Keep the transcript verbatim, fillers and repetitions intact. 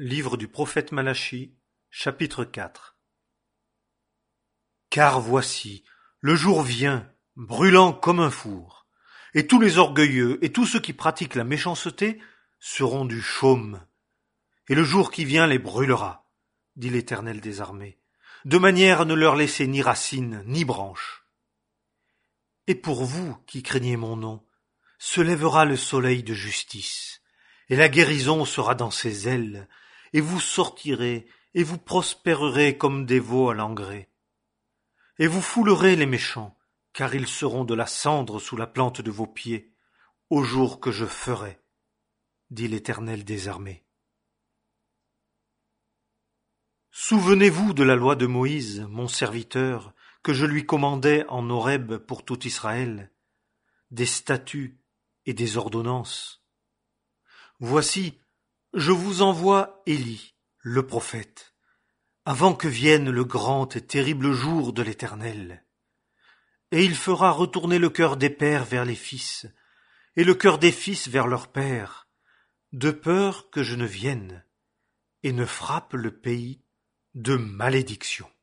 Livre du prophète Malachie, chapitre quatre. Car voici, le jour vient, brûlant comme un four, et tous les orgueilleux et tous ceux qui pratiquent la méchanceté seront du chaume. Et le jour qui vient les brûlera, dit l'Éternel des armées, de manière à ne leur laisser ni racines ni branches. Et pour vous qui craignez mon nom, se lèvera le soleil de justice, et la guérison sera dans ses ailes, et vous sortirez, et vous prospérerez comme des veaux à l'engrais. Et vous foulerez les méchants, car ils seront de la cendre sous la plante de vos pieds, au jour que je ferai, dit l'Éternel des armées. Souvenez-vous de la loi de Moïse, mon serviteur, que je lui commandais en Horeb pour tout Israël, des statuts et des ordonnances. Voici, je vous envoie Élie, le prophète, avant que vienne le grand et terrible jour de l'Éternel. Et il fera retourner le cœur des pères vers les fils, et le cœur des fils vers leurs pères, de peur que je ne vienne et ne frappe le pays de malédiction.